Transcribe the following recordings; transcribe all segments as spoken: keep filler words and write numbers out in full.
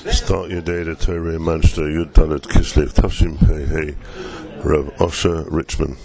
Start your day to Torah in Manchester, Yud Dalet Kislev, Tafshim Pei Hey, Rav Osher Richman.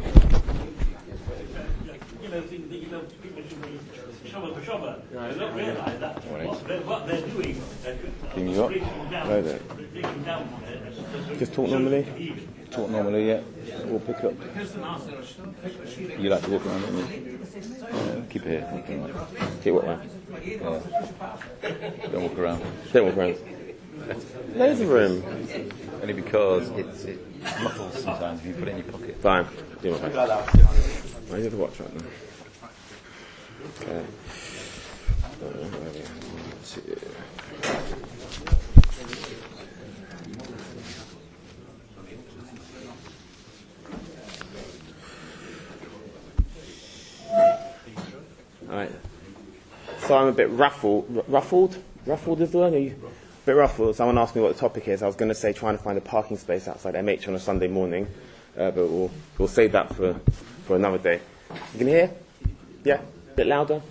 Can you up? Right there. Just talk normally. Talk normally, yeah. We'll pick it up. You like to walk around, don't you? Yeah, keep it here. Keep what, man? Yeah. Don't walk around. Don't walk around. Loads of room. Only because it's, it muffles sometimes if you put it in your pocket. Fine. Do it. Where's the watch right now? Okay. Alright. So I'm a bit ruffled. Ruffled? Ruffled is the word? A bit ruffled. Someone asked me what the topic is. I was going to say trying to find a parking space outside M H on a Sunday morning, uh, but we'll we'll save that for for another day. You can hear? Yeah? A bit louder?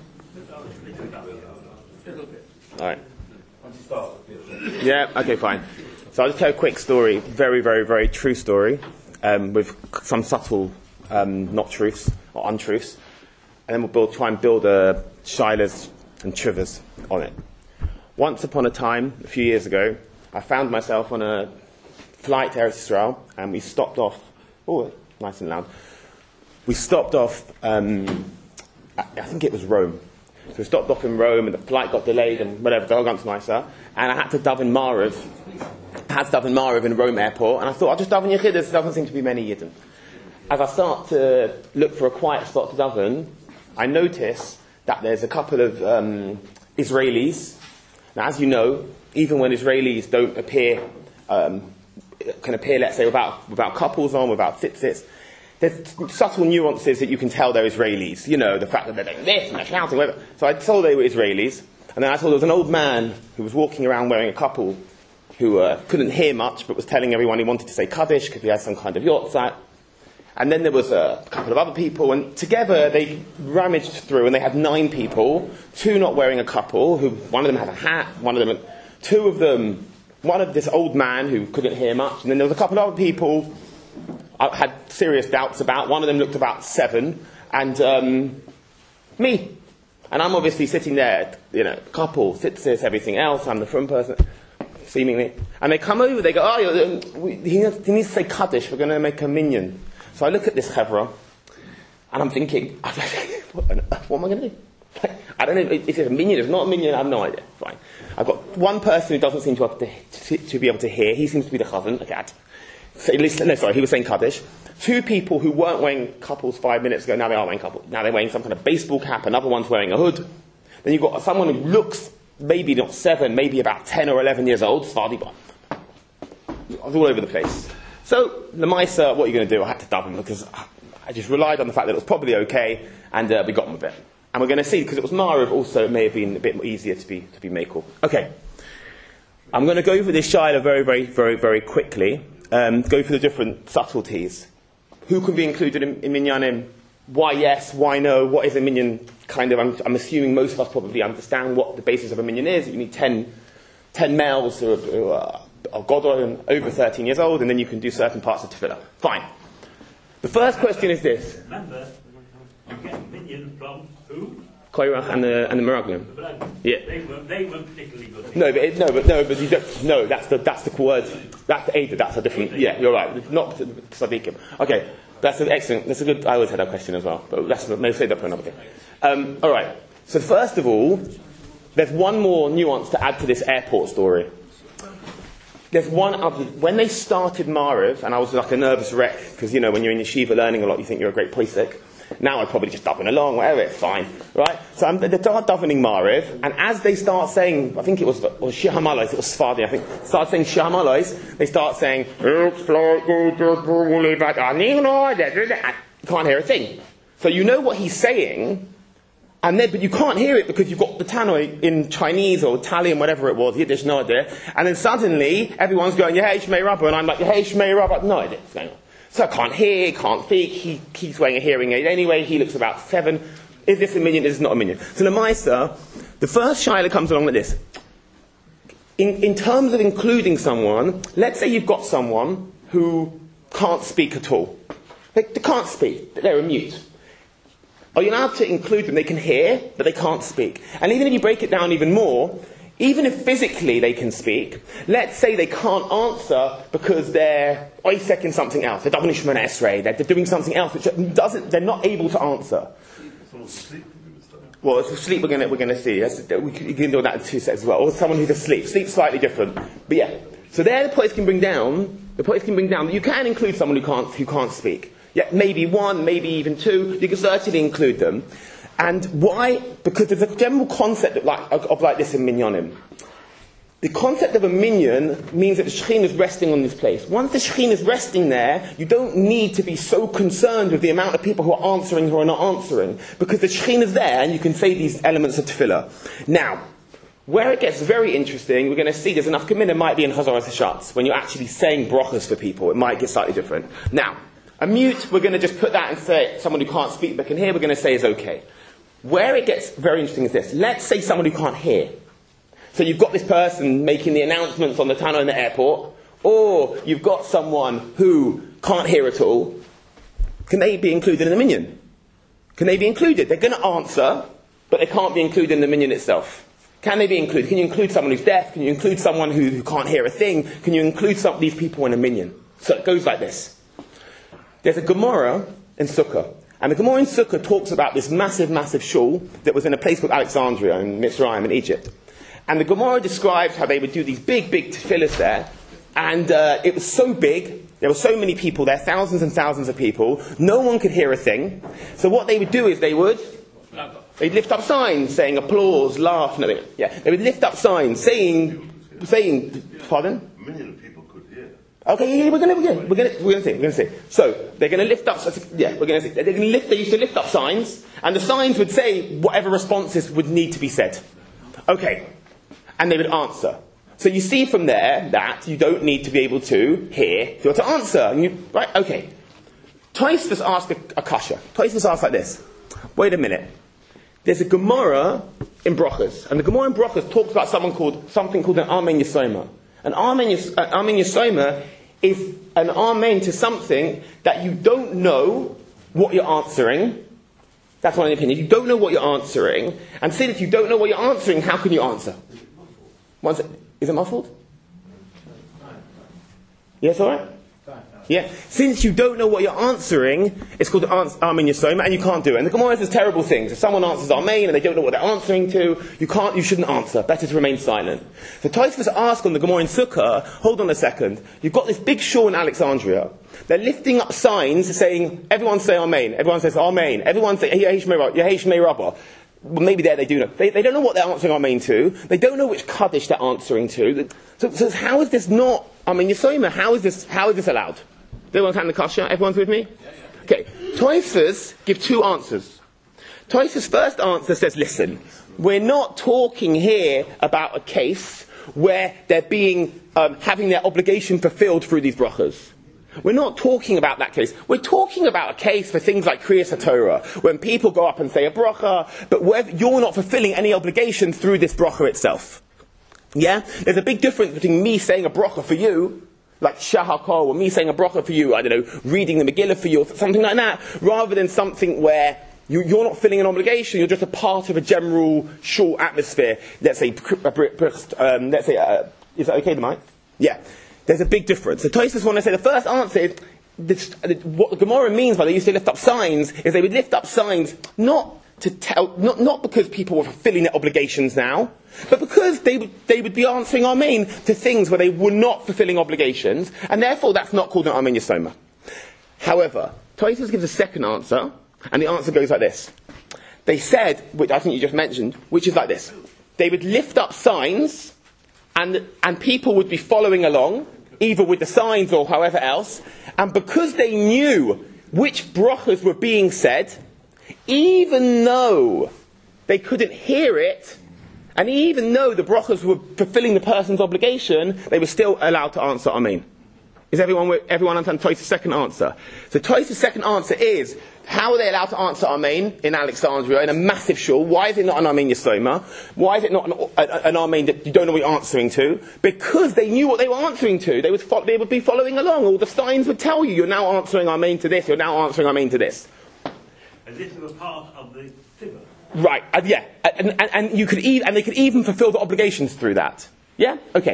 Alright. Yeah, okay, fine. So I'll just tell a quick story, very, very, very true story, um, with some subtle um, not truths or untruths, and then we'll build, try and build a shilas and trivers on it. Once upon a time, a few years ago, I found myself on a flight to Eretz Israel, and we stopped off. Oh, nice and loud. We stopped off. Um, I think it was Rome. So we stopped off in Rome, and the flight got delayed, and whatever, the whole gun's nicer. And I had to daven Mariv. I had to daven Mariv in Rome airport, and I thought, I'll just daven Yechidus. There doesn't seem to be many Yidden. As I start to look for a quiet spot to daven, I notice that there's a couple of um, Israelis. Now, as you know, even when Israelis don't appear, um, can appear, let's say, without without couples on, without tzitzits, there's subtle nuances that you can tell they're Israelis. You know, the fact that they're doing this and they're shouting, whatever. So I told they were Israelis, and then I told there was an old man who was walking around wearing a couple who uh, couldn't hear much, but was telling everyone he wanted to say Kaddish because he had some kind of yortzat. And then there was a couple of other people, and together they rummaged through, and they had nine people, two not wearing a couple, who one of them had a hat, one of them, two of them, one of this old man who couldn't hear much, and then there was a couple of other people I had serious doubts about. One of them looked about seven, and um, me. And I'm obviously sitting there, you know, couple, tzitzis, everything else, I'm the frum person, seemingly. And they come over, they go, oh, we, he, needs, he needs to say Kaddish, we're going to make a minyan. So I look at this chevra, and I'm thinking, what, what am I going to do? I don't know, if it's a minion, it's not a minion, I have no idea. Fine. I've got one person who doesn't seem to, to, to, to be able to hear, he seems to be the chavan, okay, so at least, no, sorry, he was saying Kaddish. Two people who weren't wearing couples five minutes ago, now they are wearing couples. Now they're wearing some kind of baseball cap, another one's wearing a hood. Then you've got someone who looks maybe not seven, maybe about ten or eleven years old, Sfardi bar. I was all over the place. So, Lamaisa, what are you going to do? I had to daven because I just relied on the fact that it was probably okay, and uh, we got on with it. And we're going to see, because it was Mariv also, it may have been a bit easier to be to be Makel. Okay. I'm going to go through this Shaila very, very, very, very quickly. Um, go through the different subtleties. Who can be included in, in Minyanim? Why yes, why no? What is a Minyan? Kind of, I'm, I'm assuming most of us probably understand what the basis of a Minyan is. You need ten, ten males who are, who are of Godor and over thirteen years old, and then you can do certain parts of Tefillah. Fine. The first question is this. Remember, you get Minyan from who? Koirach and the and the Meraglim. Yeah. They weren't, they weren't particularly good. No, but it, no, but no, but you don't, no. That's the that's the word. That's the Ada. That's a different. Yeah, you're right. Not Sadiqim. Okay, that's an excellent. That's a good. I always had that question as well, but that's maybe say that for another day. Um, all right. So first of all, there's one more nuance to add to this airport story. There's one other. When they started Mariv, and I was like a nervous wreck because you know when you're in yeshiva learning a lot, you think you're a great posek. Now I'd probably just daven along, whatever, it's fine, right? So I'm, they start davening Mariv, and as they start saying, I think it was, or Shir HaMalos, it was Sfardi, I think, start saying Shir HaMalos, they start saying, looks like you can't hear a thing. So you know what he's saying, and then, but you can't hear it because you've got the tannoy in Chinese or Italian, whatever it was, Yiddish, no idea, and then suddenly everyone's going, Yehei Shmei Rabbah, and I'm like, Yehei Shmei Rabbah, no idea what's going on. So I can't hear, can't speak, he keeps wearing a hearing aid anyway, he looks about seven. Is this a minion? Is this not a minion? So the Maisa, the first Shaila comes along like this. in, in terms of including someone, let's say you've got someone who can't speak at all. They, they can't speak. They're a mute. Are you allowed to include them? They can hear, but they can't speak. And even if you break it down even more, even if physically they can speak, let's say they can't answer because they're oisek something else. They're doing an esrei. They're doing something else which doesn't. They're not able to answer. Well, if sleep, we're going we're going to see. That's, we can, you can do that in two seconds as well. Or someone who's asleep. Sleep's slightly different. But yeah. So there, the points can bring down. The points can bring down that you can include someone who can't who can't speak. Yeah, maybe one, maybe even two. You can certainly include them. And why? Because there's a general concept of like, of, of like this in minyanim. The concept of a minyan means that the Shekhinah is resting on this place. Once the Shekhinah is resting there, you don't need to be so concerned with the amount of people who are answering who are not answering. Because the Shekhinah is there and you can say these elements of tefillah. Now, where it gets very interesting, we're going to see there's enough kamina might be in Chazaras Hashatz. When you're actually saying brachas for people, it might get slightly different. Now, a mute, we're going to just put that and say someone who can't speak but can hear, we're going to say is okay. Where it gets very interesting is this. Let's say someone who can't hear. So you've got this person making the announcements on the tunnel in the airport, or you've got someone who can't hear at all. Can they be included in the minyan? Can they be included? They're going to answer, but they can't be included in the minyan itself. Can they be included? Can you include someone who's deaf? Can you include someone who, who can't hear a thing? Can you include some of these people in a minyan? So it goes like this. There's a Gemara in Sukkah. And the Gemara in Sukkah talks about this massive, massive shul that was in a place called Alexandria in Mitzrayim in Egypt. And the Gemara describes how they would do these big, big tefillahs there. And uh, it was so big, there were so many people there, thousands and thousands of people. No one could hear a thing. So what they would do is they would... They'd lift up signs saying applause, laugh, nothing. Yeah, they would lift up signs saying... saying pardon? A million people could hear. Okay, yeah, we're going to we're going we're going we're going to see we're going to see. So they're going to lift up. Yeah, we're going to see. They're going to lift. They used to lift up signs, and the signs would say whatever responses would need to be said. Okay, and they would answer. So you see from there that you don't need to be able to hear if you're to answer. And you, right? Okay. Tosfos asked a, a kasha. Tosfos asked like this. Wait a minute. There's a Gemara in Brachos, and the Gemara in Brachos talks about someone called something called an Amen Yisoma. An Amen Yisoma is an Amen to something that you don't know what you're answering. That's my opinion. You don't know what you're answering. And since you don't know what you're answering, how can you answer? One sec. Is it muffled? Yes, all right? Yeah. Since you don't know what you're answering, it's called Amen Yisoma, and you can't do it. And the Gemara says terrible things. If someone answers Amen and they don't know what they're answering to, you can't, you shouldn't answer. Better to remain silent. So Tosfos asked on the Gemara in Sukkah, hold on a second, you've got this big shul in Alexandria. They're lifting up signs saying, everyone say Amen. Everyone says Amen. Everyone say Yehesh Mei Rabbah. Well, maybe there they do know. They, they don't know what they're answering Amen to. They don't know which Kaddish they're answering to. So, so how is this not Amen Yisoma? How is this, how is this allowed? Does everyone understand the kasha? Everyone's with me? Yeah, yeah. Okay. Tosfos give two answers. Tosfos' first answer says, listen, we're not talking here about a case where they're being, um, having their obligation fulfilled through these brachas. We're not talking about that case. We're talking about a case for things like Kriyas HaTorah, when people go up and say a bracha, but whether you're not fulfilling any obligation through this bracha itself. Yeah? There's a big difference between me saying a bracha for you, like Shahakol, or me saying a bracha for you, I don't know, reading the Megillah for you, or something like that, rather than something where you, you're not filling an obligation, you're just a part of a general shul atmosphere. Let's say, um, let's say, uh, is that okay, the mic? Yeah. There's a big difference. So Tosfos want to say the first answer is, this, what the Gemara means by they used to lift up signs, is they would lift up signs not to tell, not, not because people were fulfilling their obligations now, but because they would, they would be answering Amen to things where they were not fulfilling obligations, and therefore that's not called an Amen Yisoma. However, Tosfos gives a second answer, and the answer goes like this. They said, which I think you just mentioned, which is like this. They would lift up signs, and, and people would be following along, either with the signs or however else, and because they knew which brachas were being said, even though they couldn't hear it, and even though the brachas were fulfilling the person's obligation, they were still allowed to answer Amen. Is everyone everyone understand Tosfos' second answer? So Tosfos' second answer is, How are they allowed to answer Amen in Alexandria in a massive shul? Why is it not an Amen Yisoma? Why is it not an, an Amen that you don't know what you're answering to? Because they knew what they were answering to. They would, fo- they would be following along. All the signs would tell you, you're now answering Amen to this, you're now answering Amen to this. As if it were part of the figure. Right, uh, yeah. And, and, and, you could e- and they could even fulfill the obligations through that. Yeah? Okay.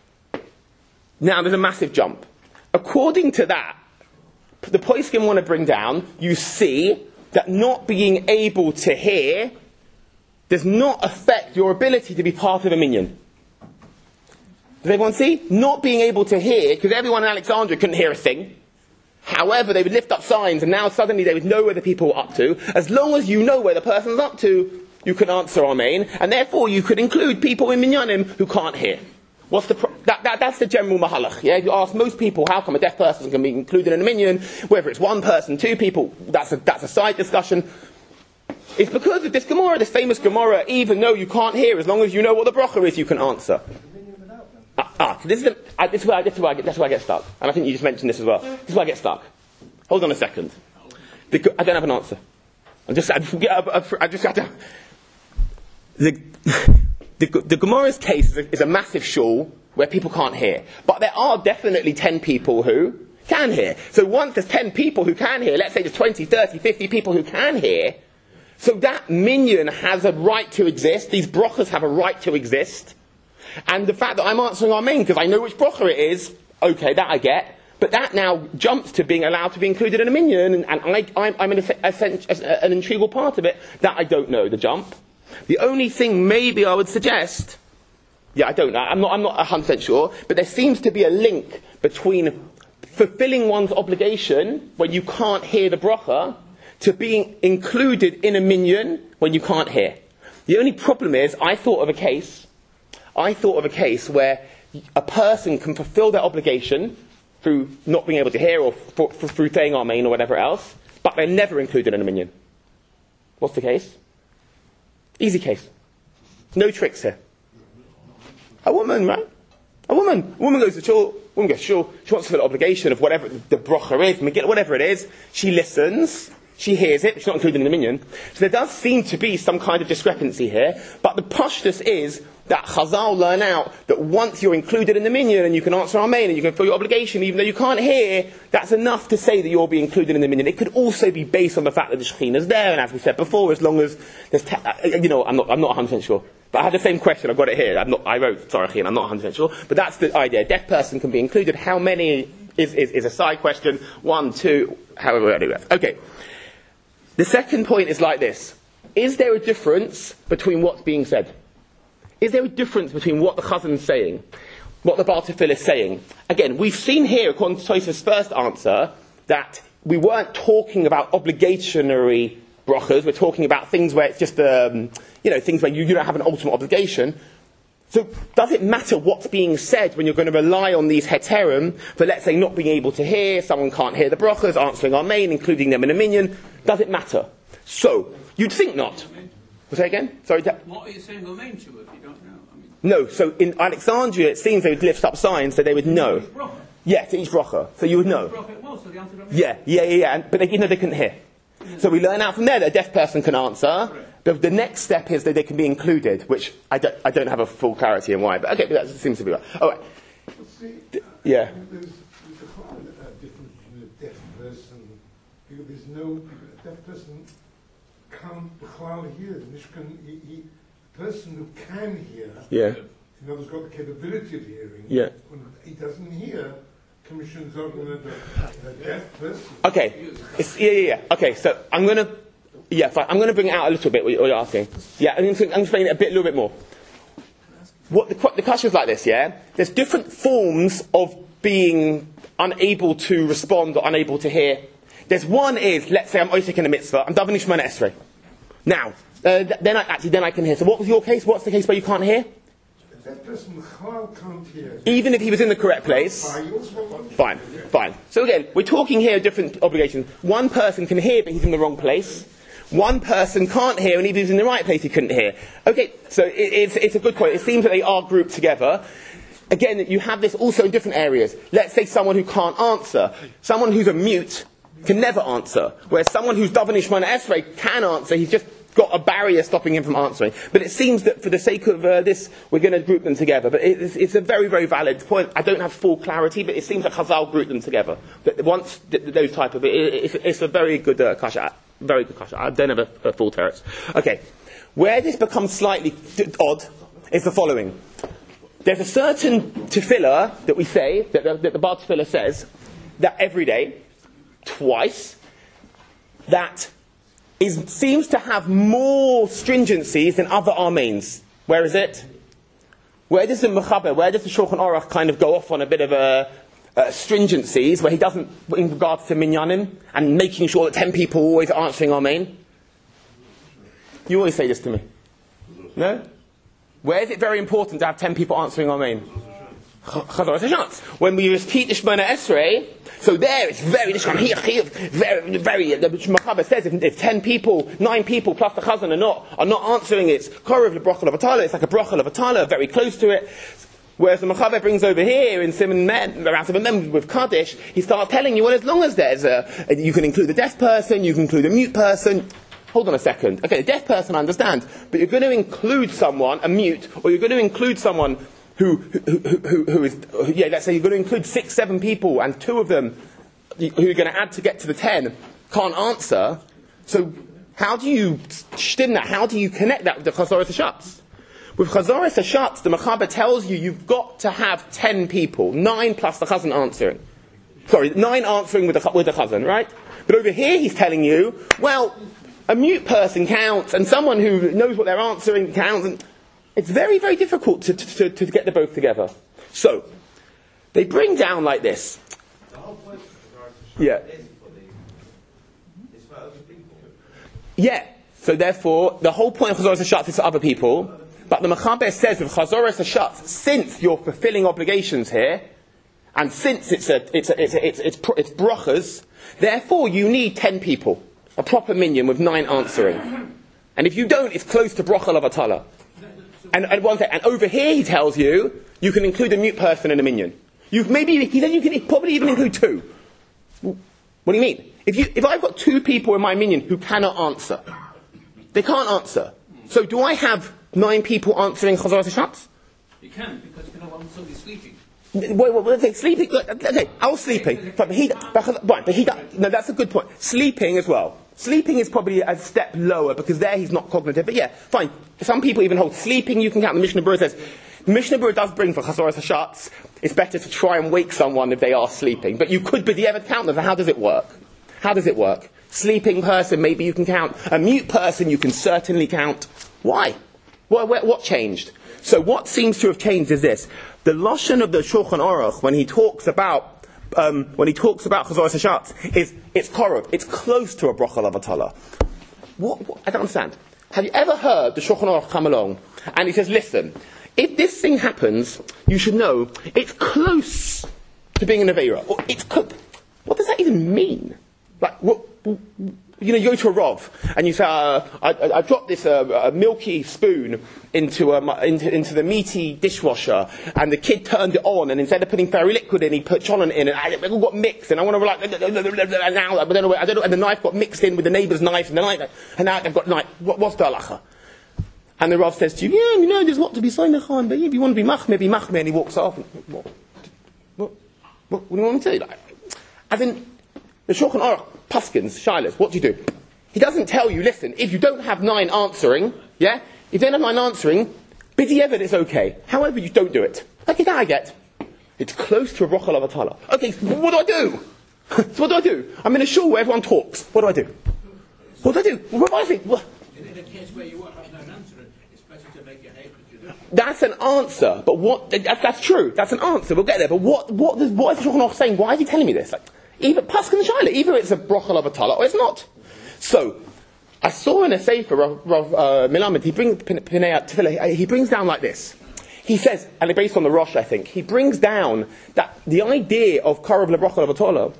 Now, there's a massive jump. According to that, the poskim want to bring down, you see that not being able to hear does not affect your ability to be part of a minyan. Does everyone see? Not being able to hear, because everyone in Alexandria couldn't hear a thing. However, they would lift up signs, and now suddenly they would know where the people were up to. As long as you know where the person's up to, you can answer Amen, and therefore you could include people in minyanim who can't hear. What's the pro- that, that, that's the general mahalach. Yeah? You ask most people how come a deaf person can be included in a minyan, whether it's one person, two people, that's a, that's a side discussion. It's because of this Gemara, this famous Gemara, even though you can't hear, as long as you know what the bracha is, you can answer. Ah, ah this, is the, uh, this, is where I, this, is where I get, this is where I get stuck. And I think you just mentioned this as well. This is where I get stuck. Hold on a second. The, I don't have an answer. I'm just, I, I, I just have to... The, The, the Gemara's case is a, is a massive shul where people can't hear. But there are definitely ten people who can hear. So once there's ten people who can hear, let's say there's twenty, thirty, fifty people who can hear, so that minyan has a right to exist. These brachas have a right to exist. And the fact that I'm answering Amen because I know which bracha it is, okay, that I get. But that now jumps to being allowed to be included in a minyan, and, and I, I'm, I'm an, a, an integral part of it that I don't know, the jump. The only thing maybe I would suggest, yeah, I don't know, I'm not, I'm not one hundred percent sure, but there seems to be a link between fulfilling one's obligation when you can't hear the bracha to being included in a minyan when you can't hear. The only problem is, I thought of a case, I thought of a case where a person can fulfill their obligation through not being able to hear or for, for, through saying Amen or whatever else, but they're never included in a minyan. What's the case? Easy case. No tricks here. A woman, right? A woman. A woman goes to shul. Woman goes to shul. She wants to fulfill the obligation of whatever the bracha is, Megillah, whatever it is. She listens. She hears it. She's not included in the minyan. So there does seem to be some kind of discrepancy here. But the pashtus is that Chazal learn out that once you're included in the minyan and you can answer Amen and you can fulfill your obligation even though you can't hear, that's enough to say that you'll be included in the minyan. It could also be based on the fact that the Shekhinah is there, and as we said before, as long as there's, te- you know, I'm not, I'm not one hundred percent sure. But I had the same question, I've got it here. I'm not, I wrote, sorry, I'm not one hundred percent sure. But that's the idea. A deaf person can be included. How many is, is, is a side question. One, two, however many. Okay. The second point is like this. Is there a difference between what's being said? Is there a difference between what the Chazan is saying, what the Baal Tefillah is saying? Again, we've seen here, according to Tosafos' first answer, that we weren't talking about obligatory brachas. We're talking about things where it's just, um, you know, things where you, you don't have an ultimate obligation. So does it matter what's being said when you're going to rely on these heterim for, let's say, not being able to hear, someone can't hear the brachas, answering Amen, including them in a minyan? Does it matter? So, you'd think not. Say again? Sorry. Ta- what are you saying Amen to if you don't know? I mean, no, so in Alexandria it seems they would lift up signs so they would know. Yeah, to each bracha. So you would know. Was, so yeah, yeah, yeah, yeah. And, but they, you know, they couldn't hear. Yeah. So we learn out from there that a deaf person can answer. Right. But the next step is that they can be included, which I don't, I don't have a full clarity on why. But okay, but that seems to be right. All right. Well, see, D- yeah. There's, there's a quite a difference between a deaf person, because there's no, a deaf person can't b'chlal hear. The Mishkan, he, he, the person who can hear, Yeah. in other words, got the capability of hearing, Yeah. when he doesn't hear, commissions are going to the deaf person. Okay. It's, yeah, yeah, yeah. Okay, so I'm going to, yeah, fine. I'm going to bring it out a little bit, what you're asking. Yeah, I'm going to explain it a bit, a little bit more. What the, the question is like this, yeah? There's different forms of being unable to respond or unable to hear. There's one is, let's say I'm Osek in a mitzvah, I'm davening Shemona Esrei. Now, uh, th- then I, actually, then I can hear. So what was your case? What's the case where you can't hear? That person b'chlal can't hear. Even if he was in the correct place? Fine, fine. So again, we're talking here different obligations. One person can hear, but he's in the wrong place. One person can't hear, and if he's in the right place, he couldn't hear. Okay, so it, it's, it's a good point. It seems that they are grouped together. Again, you have this also in different areas. Let's say someone who can't answer. Someone who's a mute can never answer. Whereas someone who's Daven Shemona Esrei can answer, he's just got a barrier stopping him from answering. But it seems that for the sake of uh, this, we're going to group them together. But it's, it's a very, very valid point. I don't have full clarity, but it seems like Chazal grouped them together. But once th- those type of it, it it's, it's a very good uh, kasha. Very good kasha. I don't have a, a full teretz. Okay, where this becomes slightly d- odd is the following. There's a certain tefillah that we say, that the, that the Bar Tefillah says, that every day, twice, that is, seems to have more stringencies than other Armeins. Where is it? Where does the Mechaber, where does the Shulchan Aruch kind of go off on a bit of a, uh, stringencies, where he doesn't, in regards to Minyanim, and making sure that ten people are always answering Amen? You always say this to me. No? Where is it very important to have ten people answering Amen? When we repeat the Shemona Esrei, so there it's very, very, very, the Mechaber says if, if ten people, nine people plus the Chazan are not, are not answering, it's Korev l'Brocha l'Vatala, it's like a Brocha l'Vatala, very close to it. Whereas the Mechaber brings over here in Simon Men, around Simon Men with Kaddish, he starts telling you, well, as long as there's a, you can include the deaf person, you can include a mute person. Hold on a second. Okay, the deaf person I understand, but you're going to include someone, a mute, or you're going to include someone Who, who, who, who is, yeah, let's say you're going to include six, seven people, and two of them who you're going to add to get to the ten can't answer. So how do you stim that? How do you connect that with the Chazoros Hashatz? With Chazoros Hashatz, the Mechaber tells you you've got to have ten people, nine plus the Chazan answering. Sorry, nine answering with the, with the Chazan, right? But over here he's telling you, well, a mute person counts, and someone who knows what they're answering counts, and it's very, very difficult to, to, to get them both together. So, they bring down like this. The whole point of the yeah. is for the, it's for other people. Yeah. So therefore, the whole point of Chazoros Hashatz is for other people. But the Mechaber says with Chazoros Hashatz, since you're fulfilling obligations here, and since it's a, it's a, it's a, it's, it's, it's brochas, therefore you need ten people, a proper minyan with nine answering. And if you don't, it's close to brocha l'Vatala. And, and one thing, and over here he tells you, you can include a mute person in a minyan. You maybe he said you can probably even include two. What do you mean? If you if I've got two people in my minyan who cannot answer, they can't answer. So do I have nine people answering Chazoros Hashatz? You can, because you can have one somebody sleeping. Wait, wait, wait, sleeping. Okay, I was sleeping, but he, but, but he, no, that's a good point. Sleeping as well. Sleeping is probably a step lower because there he's not cognitive. But yeah, fine. Some people even hold sleeping. You can count. The Mishnah Berurah says the Mishnah Berurah does bring for Chazoros Hashatz. It's better to try and wake someone if they are sleeping. But you could be the ever count them. How does it work? How does it work? Sleeping person, maybe you can count. A mute person, you can certainly count. Why? What, what, what changed? So what seems to have changed is this: the lashon of the Shulchan Aruch when he talks about. Um, when he talks about Chazoros Hashatz, is it's korov, it's close to a brocha l'Vatala. What, what? I don't understand. Have you ever heard the Shulchan Aruch come along and he says, "Listen, if this thing happens, you should know it's close to being an aveira." Or it's close. What does that even mean? Like, what? You know, you go to a Rov and you say, uh, I, I, I dropped this uh, a milky spoon into, a, into into the meaty dishwasher, and the kid turned it on, and instead of putting fairy liquid in, he put cholent in, and it all got mixed, and I want to like, and now I don't know, I don't know, and the knife got mixed in with the neighbour's knife, and the knife, and now I've got knife. What, what's the halacha? And the Rov says to you, yeah, you know, there's what to be soymech on, but if you want to be machmeh, be machmeh, and he walks off. And, what, what, what, what do you want me to tell you? Like, as in, the Shulchan Aruch, Paskins, Shilas, what do you do? He doesn't tell you, listen, if you don't have nine answering, yeah, if you don't have nine answering, b'diavad it's okay. However, you don't do it. Okay, that I get. It's close to a brocha l'Vatala. Okay, so what do I do? So what do I do? I'm in a shul where everyone talks. What do I do? What do I do? What do I think? What? In a case where you have no answer, it's better to make your hay if you do. That's an answer, but what? That's, that's true. That's an answer. We'll get there. But what? What? Does, what is the Shulchan Aruch saying? Why is he telling me this? Like, either Paskin Shaila, either it's a brocha l'Vatala or it's not. So, I saw in a sefer Rav, Rav uh, Melamed, he brings Pinei Tefillah, he brings down like this. He says, and based on the Rosh, I think, he brings down that the idea of Korev l'Brocha l'Vatala,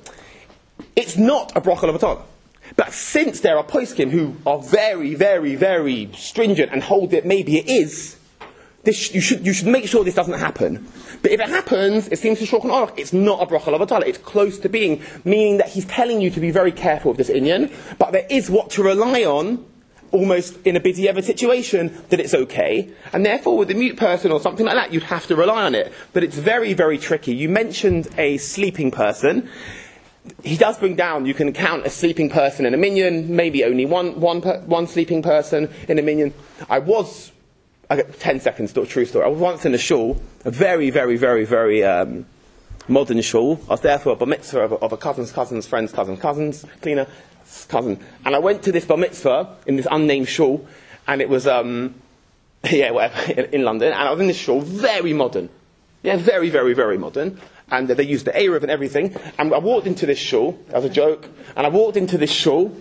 it's not a brocha l'Vatala. But since there are poskim who are very, very, very stringent and hold it maybe it is, This, you, should, you should make sure this doesn't happen. But if it happens, it seems to Shulchan Aruch, it's not a bracha lavatala. It's close to being, meaning that he's telling you to be very careful of this inyan, but there is what to rely on, almost in a b'diavad situation, that it's okay. And therefore, with a mute person or something like that, you'd have to rely on it. But it's very, very tricky. You mentioned a sleeping person. He does bring down, you can count a sleeping person in a minyan, maybe only one, one, per, one sleeping person in a minyan. I was... I got ten seconds, true story. I was once in a shul, a very, very, very, very um, modern shul. I was there for a bar mitzvah of a, of a cousin's cousin's friend's cousin's cousin's cleaner cousin. And I went to this bar mitzvah in this unnamed shul, and it was, um, yeah, whatever, in, in London. And I was in this shul, very modern. Yeah, very, very, very modern. And uh, they used the Eruv and everything. And I walked into this shul, as a joke, and I walked into this shul,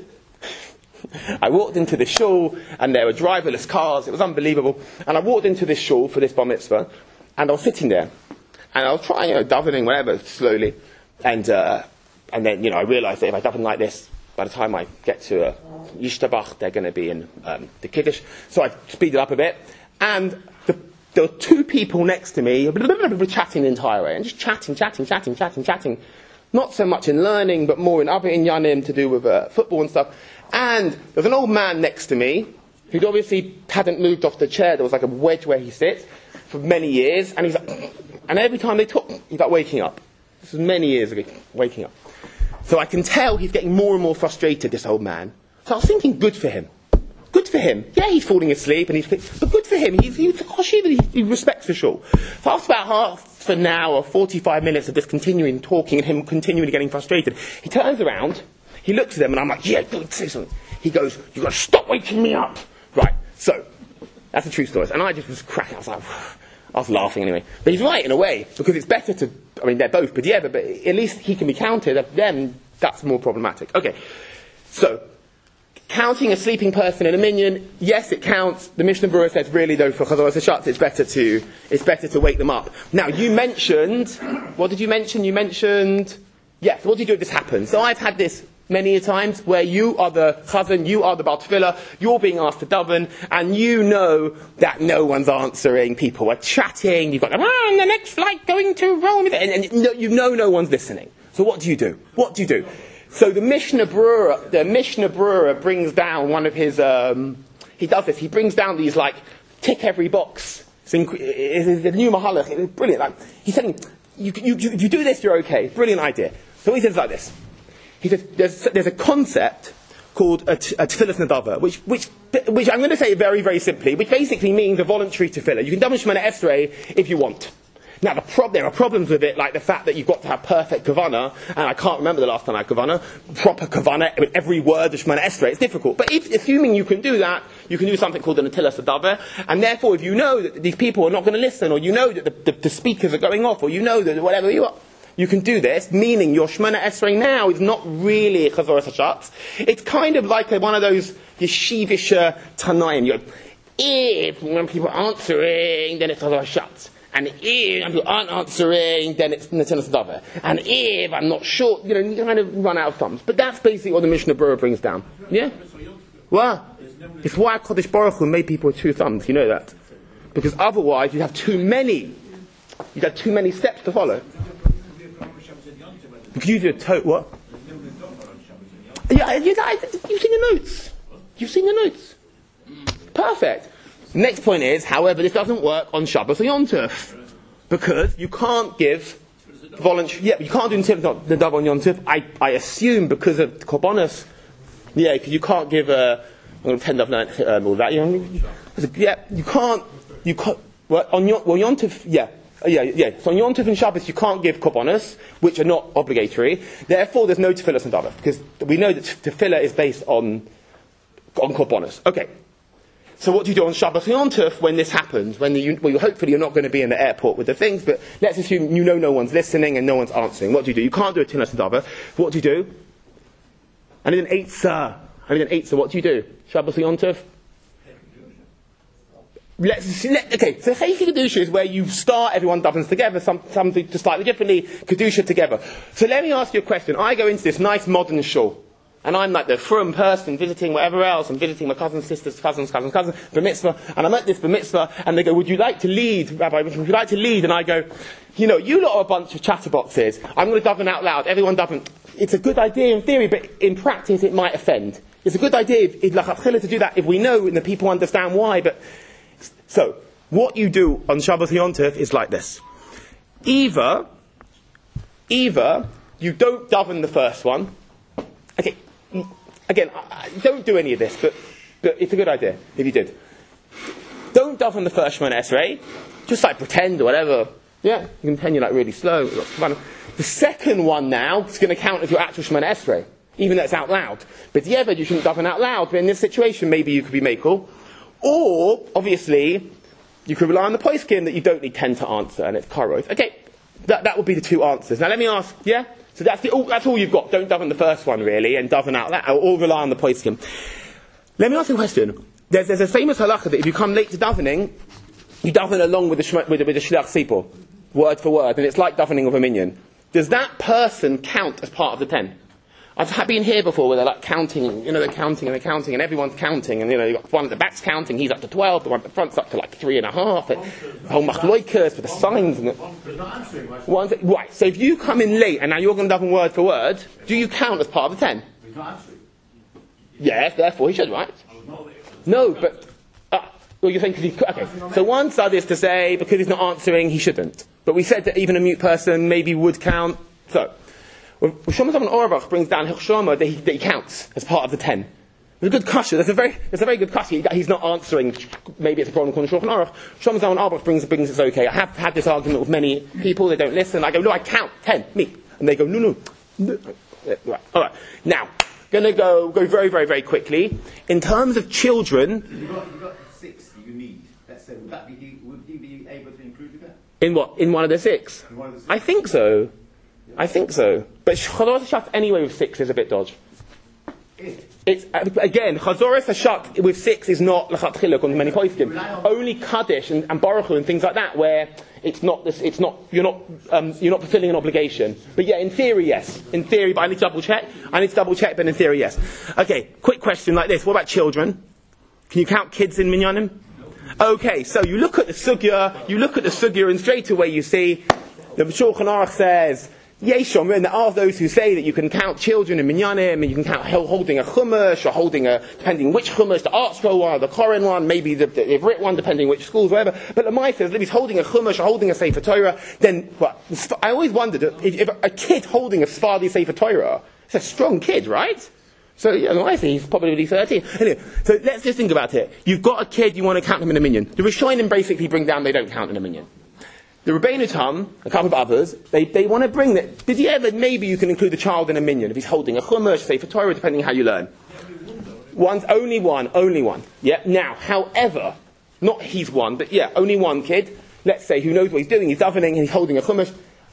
I walked into this shul, and there were driverless cars. It was unbelievable. And I walked into this shul for this bar mitzvah, and I was sitting there, and I was trying, you know, davening, whatever, slowly. And uh, and then, you know, I realised that if I daven like this, by the time I get to uh, Yishtabach, they're going to be in um, the Kiddush. So I speeded up a bit, and the, there were two people next to me, chatting the entire way, and just chatting, chatting, chatting, chatting, chatting. Not so much in learning, but more in other inyanim to do with uh, football and stuff. And there was an old man next to me who'd obviously hadn't moved off the chair. There was like a wedge where he sits for many years. And he's like, and every time they talk, he's like waking up. This was many years ago, waking up. So I can tell he's getting more and more frustrated, this old man. So I was thinking, good for him. Good for him. Yeah, he's falling asleep, and he's, but good for him. He's, he's he, he respects the shul. So after about half an hour, forty-five minutes of this continuing talking and him continually getting frustrated, he turns around. He looks at them, and I'm like, yeah, go say something. He goes, you've got to stop waking me up. Right, so, that's a true story. And I just was cracking. I was like, I was laughing anyway. But he's right in a way, because it's better to, I mean, they're both, but yeah, but, but at least he can be counted. Then that's more problematic. Okay, so, counting a sleeping person in a minyan, yes, it counts. The Mishnah Berurah says, really though, for Chazor Hashatz, it's better to, it's better to wake them up. Now, you mentioned, what did you mention? You mentioned, yes, what do you do if this happens? So I've had this many a times where you are the chazan, you are the Baal Tefillah, you're being asked to daven, and you know that no one's answering, people are chatting, you've got, ah, on the next flight going to Rome, and, and you know no one's listening. So what do you do? What do you do? So the Mishnah Berurah, the Mishnah Berurah brings down one of his, um, he does this, he brings down these, like, tick every box. It's, in, it's a new Mahalach, it's brilliant. Like, he's saying, you, you, you, if you do this, you're okay. Brilliant idea. So he says like this. He says, there's, there's a concept called a, t- a tefillas nadava, which, which, which I'm going to say very, very simply, which basically means a voluntary tefillah. You can daven Shemona Esrei if you want. Now, the prob- there are problems with it, like the fact that you've got to have perfect kavanah, and I can't remember the last time I had kavanah, proper kavanah, with every word of Shemona Esrei, it's difficult. But if, assuming you can do that, you can do something called an Netilas Hadava, and therefore if you know that these people are not going to listen, or you know that the, the, the speakers are going off, or you know that whatever you are, you can do this, meaning your Shemona Esrei now is not really a Chazor Hashatz. It's kind of like a, one of those yeshivish uh, Tanaim. You're, if when people are answering, then it's Chazor Hashatz. And if when people aren't answering, then it's Netilas Hadava. And if I'm not sure, you know, you kind of run out of thumbs. But that's basically what the Mishnah Berurah brings down. Yeah? Well, it's why Kodesh Baruch Hu made people with two thumbs. You know that. Because otherwise you have too many. You'd have too many steps to follow. Because you do a to- what? Yeah, you guys, you've seen the notes. You've seen the notes. Perfect. Next point is, however, this doesn't work on Shabbos or Yom Tov. Because you can't give voluntary, yeah, you can't do the Nadav on Yom Tov. I, I assume because of Korbanos, yeah, because you can't give a, I'm going to pretend I've learned um, all that. You know, yeah, you can't, you can't, well, on Yom, well, Yom Tov, yeah. Uh, yeah, yeah. So on Yom Tov and Shabbos you can't give korbanos, which are not obligatory. Therefore, there's no tefillah and dava, because we know that tefillah is based on on korbanos. Okay. So what do you do on Shabbos and Yom Tov when this happens? When the, well, hopefully you're not going to be in the airport with the things, but let's assume you know no one's listening and no one's answering. What do you do? You can't do a tefillah and dava. What do you do? And in an eitzah, I mean an eitzah, what do you do? Shabbos and Yom Tov. Let's, let, okay, so Chayei Kedusha is where you start, everyone davens together, some, something just slightly differently, Kedusha together. So let me ask you a question. I go into this nice modern shul, and I'm like the frum person visiting whatever else, I'm visiting my cousins, sisters, cousins, cousins, cousins, bar mitzvah, and I'm at this bar mitzvah, and they go, would you like to lead, Rabbi, would you like to lead? And I go, you know, you lot are a bunch of chatterboxes, I'm going to daven out loud, everyone daven. It's a good idea in theory, but in practice it might offend. It's a good idea if, if, like, to do that if we know and the people understand why, but... So, what you do on Shabbos Yom Tov is like this. Either, either you don't daven the first one. Okay, again, don't do any of this, but, but it's a good idea if you did. Don't daven the first Shemona Esrei. Just like pretend or whatever. Yeah, you can pretend you're like really slow. The second one now is going to count as your actual Shemona Esrei, even though it's out loud. But the other, you shouldn't daven out loud. But in this situation, maybe you could be makel. Or, obviously, you could rely on the poskim that you don't need ten to answer, and it's karos. Okay, that, that would be the two answers. Now let me ask, yeah? So that's, the, all, that's all you've got. Don't daven the first one, really, and daven out that, or rely on the poskim. Let me ask you a question. There's, there's a famous halacha that if you come late to davening, you daven along with the, shma, with the, with the shliach sipur, word for word, and it's like davening with a minyan. Does that person count as part of the ten? I've been here before where they're like counting, you know, they're counting and they're counting and everyone's counting and, you know, you've got one at the back's counting, he's up to twelve, the one at the front's up to like three and a half, the whole machloikas with the signs and the... One's, right, so if you come in late and now you're going to daven word for word, do you count as part of the ten? He's not answering. Yes, therefore he should, right? No, but... Uh, well, you think because he... Okay, so one side is to say, because he's not answering, he shouldn't. But we said that even a mute person maybe would count, so... Well, Shlomo Zalman Auerbach brings down Hilchshama that he, that he counts as part of the ten. There's a good kasha. There's a very, there's a very good kasha. He, he's not answering. Maybe it's a problem called Shulchan Aruch. Shlomo Zalman Auerbach brings brings it's okay. I have had this argument with many people. They don't listen. I go, no, I count ten, me, and they go, no, no. no. Right. All right. Now, gonna go go very, very, very quickly in terms of children. You've got, you've got six that you need. Let's say, would that be? Would you be able to include that? In what? In one of the six? In one of the six? I think so. I think so. But Chazoras Hashat anyway with six is a bit dodge. It's, again, Chazoras Hashat with six is not L'chatchila on many poskim. Only Kaddish and, and Baruch Hu and things like that where it's not this, it's not, you're not, um, you're not fulfilling an obligation. But yeah, in theory, yes. In theory, but I need to double check. I need to double check, but in theory, yes. Okay, quick question like this. What about children? Can you count kids in Minyanim? Okay, so you look at the Sugya, you look at the Sugya and straight away you see the Shulchan Aruch says, Yeshom, and there are those who say that you can count children in minyanim, and you can count holding a chumash, or holding a, depending which chumash, the art scroll one, or the Koran one, maybe the, the Ivrit one, depending which schools, whatever. But the Mai says, if he's holding a chumash, or holding a Sefer Torah, then, well, I always wondered, if, if a kid holding a Sephardi Sefer Torah, it's a strong kid, right? So, you know, I think he's probably thirteen. Anyway, so let's just think about it. You've got a kid, you want to count him in a minyan. The Rishonim basically bring down they don't count in a minyan. The Rabbeinu Tam, a couple of others, they, they want to bring that. Did you ever, maybe you can include a child in a minyan if he's holding a chumash, say for Torah, depending how you learn. One's only one, only one. Yeah. Now, however, not he's one, but yeah, only one kid. Let's say who knows what he's doing. He's davening and he's holding a chumash.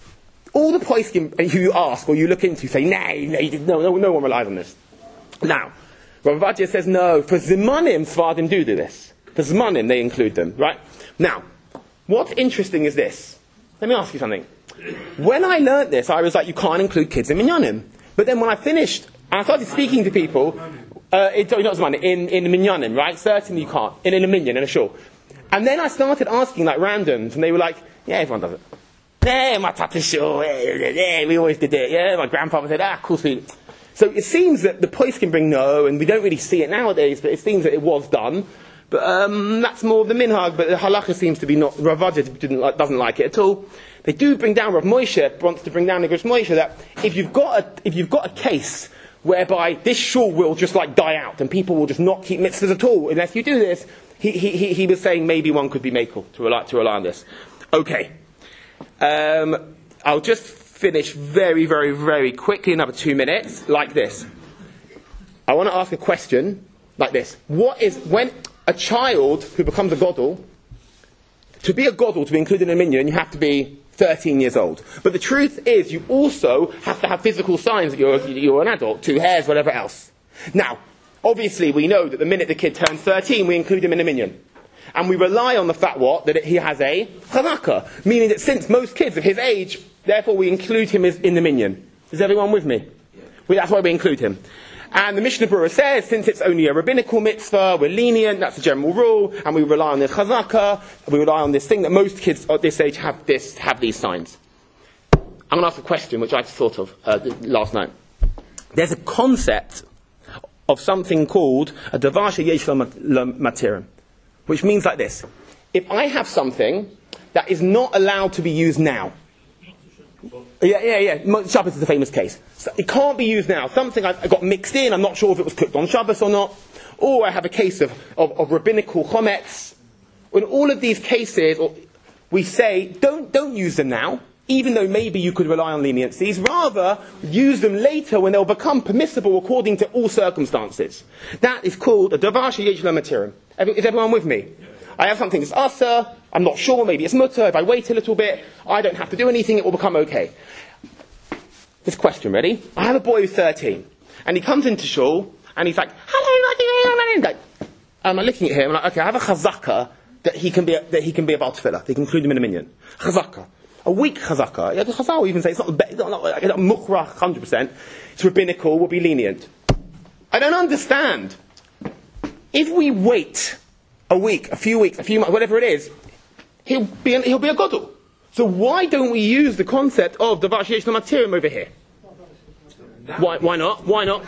All the poskim who you ask or you look into say, nay, nay, no, no, no one relies on this. Now, Rav Ovadia says no. For Zimanim, Sfardim do do this. For Zimanim, they include them, right? Now. What's interesting is this. Let me ask you something. When I learnt this, I was like, you can't include kids in minyanim. But then when I finished, and I started speaking to people, uh, it, sorry, not Zmanim, in, in minyanim, right? Certainly you can't. In, in a minyan, in a shul. And then I started asking like randoms, and they were like, yeah, everyone does it. Yeah, my tata shul, yeah, we always did it. Yeah, my grandfather said, ah, of course we... So it seems that the post can bring no, and we don't really see it nowadays, but it seems that it was done. But um, that's more of the minhag, but the halacha seems to be not, Rav Ovadia didn't like, doesn't like it at all. They do bring down, Rav Moshe wants to bring down the Grish Moshe, that if you've got a, if you've got a case whereby this shul will just like die out and people will just not keep mitzvahs at all unless you do this, he, he, he, he was saying maybe one could be makel to rely, to rely on this. Okay. Um, I'll just finish very, very, very quickly, another two minutes, like this. I want to ask a question like this. What is, when... A child who becomes a godel, to be a godel, to be included in a minyan, you have to be thirteen years old. But the truth is, you also have to have physical signs that you're, you're an adult, two hairs, whatever else. Now, obviously we know that the minute the kid turns thirteen, we include him in a minyan. And we rely on the fact, what? That he has a chanaka, meaning that since most kids of his age, therefore we include him as in the minyan. Is everyone with me? Well, that's why we include him. And the Mishnah Berurah says, since it's only a rabbinical mitzvah, we're lenient, that's the general rule, and we rely on the chazaka, we rely on this thing that most kids at this age have this, have these signs. I'm going to ask a question which I thought of uh, last night. There's a concept of something called a davar sheyesh lo matirim, which means like this. If I have something that is not allowed to be used now, yeah, yeah, yeah, Shabbos is a famous case. So it can't be used now. Something I, I got mixed in, I'm not sure if it was cooked on Shabbos or not, or I have a case of, of, of rabbinical chometz. In all of these cases, we say, don't, don't use them now, even though maybe you could rely on leniencies, rather use them later when they'll become permissible according to all circumstances. That is called a davar sheyesh lo matirim. Is everyone with me? I have something that's asa, I'm not sure, maybe it's mutter, if I wait a little bit, I don't have to do anything, it will become okay. This question, ready? I have a boy who's thirteen, and he comes into shul, and he's like, hello, like, I'm looking at him, I'm like, okay, I have a chazaka that he can be a, that he can be a Baal Tefillah, they can include him in a minyan. Chazaka. A weak chazaka, the chazal will even say it's not, it's not, not like mukhrach one hundred percent, it's rabbinical, will be lenient. I don't understand. If we wait a week, a few weeks, a few months, whatever it is, he'll be, an, he'll be a godel. So why don't we use the concept of davar sheyesh lo matirim over here? Why, why not? Why not?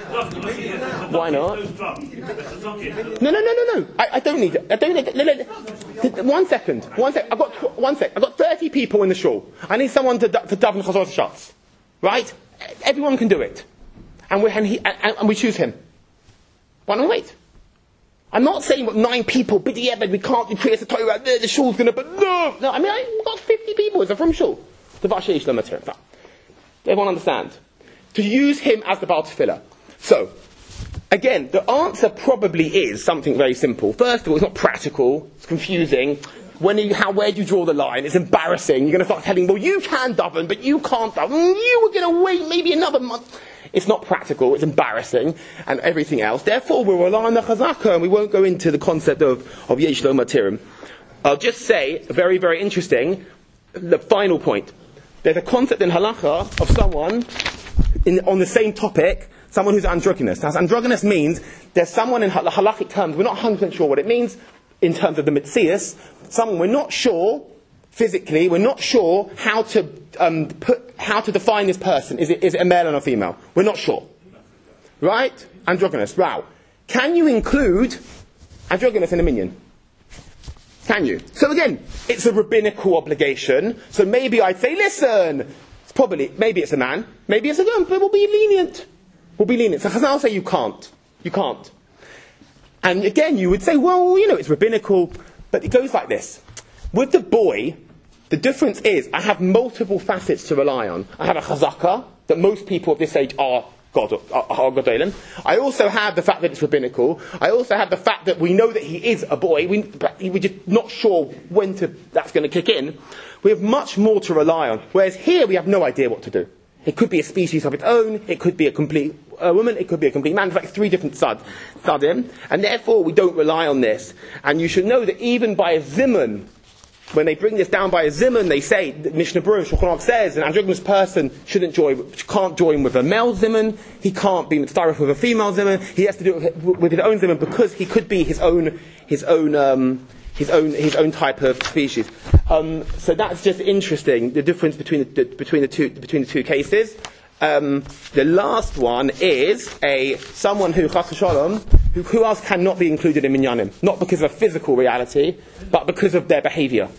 Why not? No, no, no, no, no. I, I don't need it. I don't need it. No, no, no. One second. One sec. I've got tw- one sec. I've got thirty people in the shul. I need someone to, to daven chazor shots. Right? Everyone can do it. And we, and, he, and, and we choose him. Why not wait? I'm not saying what nine people, biddy ever, we can't do Kriyas HaTorah, the, the shul's going to, but no! No, I mean, I've got fifty people, it's from shul. Davar sheyesh lo matirim. Everyone understand? To use him as the Baal Tefillah. So, again, the answer probably is something very simple. First of all, it's not practical, it's confusing. When you, how, where do you draw the line? It's embarrassing. You're going to start telling, well, you can daven, but you can't daven. You were going to wait maybe another month. It's not practical, it's embarrassing, and everything else. Therefore, we'll rely on the chazaka, and we won't go into the concept of, of yesh lo matirim. I'll just say, very, very interesting, the final point. There's a concept in halacha of someone, in, on the same topic, someone who's androgynous. Now, androgynous means there's someone in hal- halachic terms, we're not one hundred percent sure what it means, in terms of the mitzias, someone we're not sure, physically, we're not sure how to um, put, how to define this person. Is it, is it a male or a female? We're not sure. Right? Androgynous. Wow. Can you include androgynous in a minyan? Can you? So again, it's a rabbinical obligation. So maybe I'd say, listen, it's probably, maybe it's a man, maybe it's a girl, but we'll be lenient. We'll be lenient. So Chazal say you can't. You can't. And again, you would say, well, you know, it's rabbinical, but it goes like this. With the boy, the difference is I have multiple facets to rely on. I have a chazaka, that most people at this age are God, are, are Godolim. I also have the fact that it's rabbinical. I also have the fact that we know that he is a boy. We, but we're just not sure when to, that's going to kick in. We have much more to rely on. Whereas here we have no idea what to do. It could be a species of its own. It could be a complete uh, woman. It could be a complete man. It's like three different sad, sadim. And therefore we don't rely on this. And you should know that even by a zimun, when they bring this down by a zimun, they say, that Mishnah Berurah, Shulchan Aruch says, an androgynous person shouldn't join, can't join with a male zimun, he can't be mitzvah with a female zimun, he has to do it with, with his own zimun because he could be his own, his own, um, his own, his own type of species. Um, so that's just interesting, the difference between the, the, between the two, between the two cases. Um, the last one is a someone who chas v'shalom, who, who else cannot be included in minyanim, not because of a physical reality, but because of their behaviour.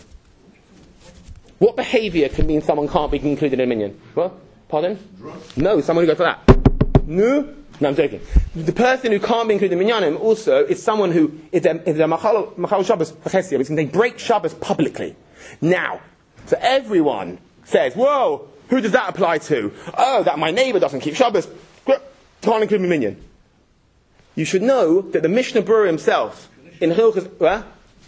What behaviour can mean someone can't be included in a minyan? What? Pardon? Drunk. No, someone who goes like that. No, no, I'm joking. The person who can't be included in minyanim also is someone who is a, is a machal, machal Shabbos v'chesia, which means they break Shabbos publicly. Now, so everyone says, whoa. Who does that apply to? Oh, that my neighbour doesn't keep Shabbos. Can't include me minyan. You should know that the Mishnah Berurah himself, in Hilchos, where?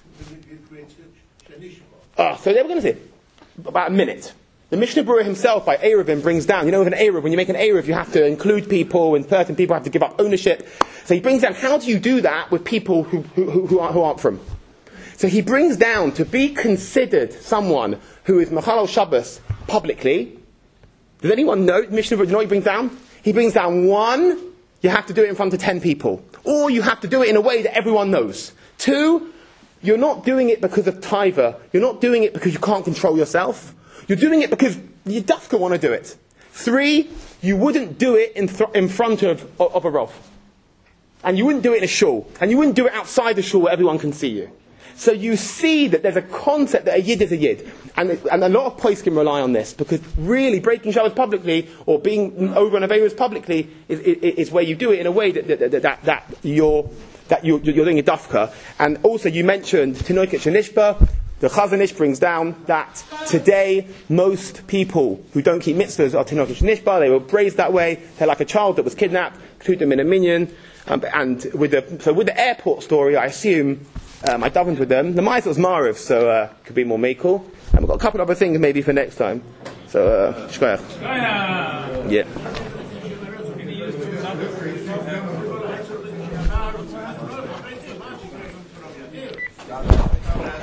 Oh, so they were going to say, about a minute. The Mishnah Berurah himself, by Eruvin, brings down, you know, with an Eruv, when you make an Eruv, you have to include people, and certain people have to give up ownership. So he brings down, how do you do that with people who, who, who, who, aren't, who aren't from? So he brings down, to be considered someone who is Mechalal Shabbos publicly. Does anyone know Mishnah Berurah? Do you know what he brings down? He brings down one you have to do it in front of ten people. Or you have to do it in a way that everyone knows. Two, you're not doing it because of taiva. You're not doing it because you can't control yourself. You're doing it because you dafka want to do it. Three, you wouldn't do it in, th- in front of, of, of a rov. And you wouldn't do it in a shul. And you wouldn't do it outside the shul where everyone can see you. So you see that there's a concept that a yid is a yid. And, and a lot of poskim rely on this, because really breaking Shabbos publicly, or being over an Averos publicly, is, is, is where you do it in a way that, that, that, that, that you're, that you're, you're doing a dafka. And also you mentioned Tinoket Shenishba. The Chazon Ish brings down that today most people who don't keep mitzvahs are Tinoket Shenishba. They were raised that way. They're like a child that was kidnapped, put them in a minyan. Um, and with the, so with the airport story, I assume, um, I davened with them. The mice was Mariv, so uh, could be more meikul. And we've got a couple of other things maybe for next time. So, uh, shkoyach. Yeah.